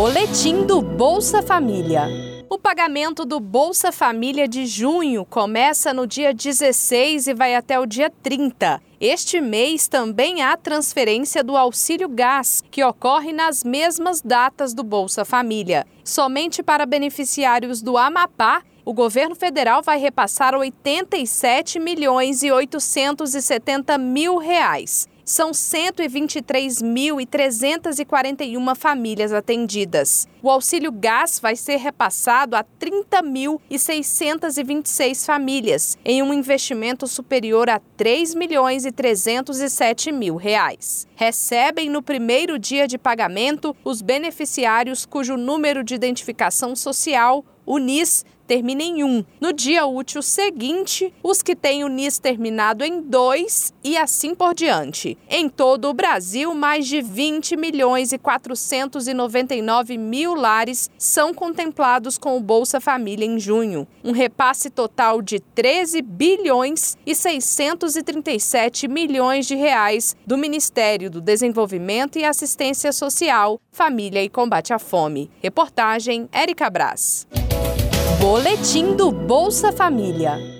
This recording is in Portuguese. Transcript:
Boletim do Bolsa Família. O pagamento do Bolsa Família de junho começa no dia 16 e vai até o dia 30. Este mês também há transferência do Auxílio Gás, que ocorre nas mesmas datas do Bolsa Família. Somente para beneficiários do Amapá, o governo federal vai repassar R$ 87.870.000. São 123.341 famílias atendidas. O Auxílio Gás vai ser repassado a 30.626 famílias, em um investimento superior a R$ 3.307.000. Recebem no primeiro dia de pagamento os beneficiários cujo número de identificação social, o NIS, termina em 1. No dia útil seguinte, os que têm o NIS terminado em 2 e assim por diante. Em todo o Brasil, mais de 20.499.000 lares são contemplados com o Bolsa Família em junho. Um repasse total de 13.637 bilhões do Ministério do Desenvolvimento e Assistência Social, Família e Combate à Fome. Reportagem Érica Brás. Boletim do Bolsa Família.